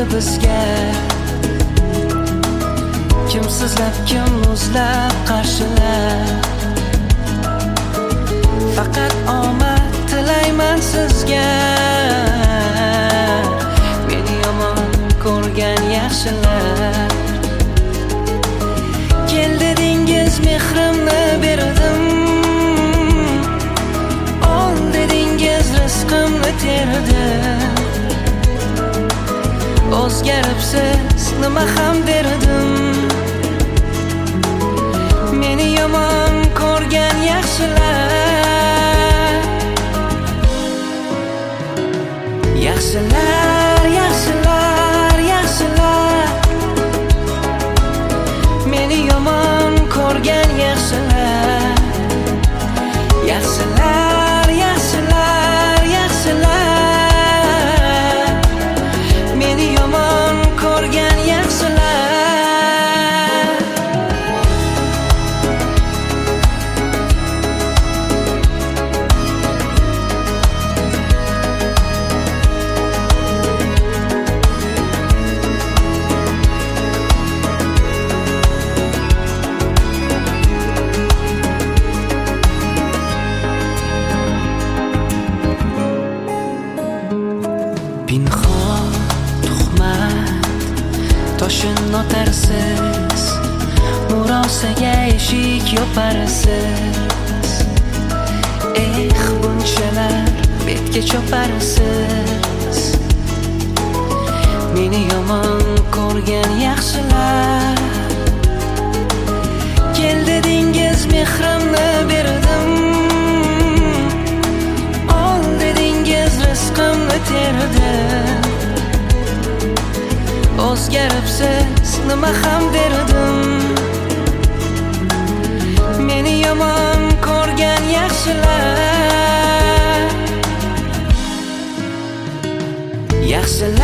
bizga. Kim sizlab, kim o'zlab qarshilar. Faqat omad tilayman sizga. Meni yomon ko'rgan yaxshilar. Kel dedingiz, mehrimni berdim. Ol dedingiz, rizqimni terdim. O'zgaribsiz, nima ham derdim. Meni yomon ko'rgan yaxshilar. Yaxshilar, yaxshilar, yaxshilar. Meni yomon ko'rgan yaxshilar. Yaxshilar, yaxshilar, yaxshilar. Meni yomon ko'rgan yaxshilar. Pinhon tuhmat toshin otarsiz, murosaga eshik yoparsiz. Bunchalar betga choparsiz. Meni yomon ko'rgan yaxshilar. Kel dedingiz, mehrimni berdim. Ol dedingiz, rizqimni terdim. O'zgaribsiz, nima ham derdim. Meni yomon ko'rgan yaxshilar. Yaxshilar.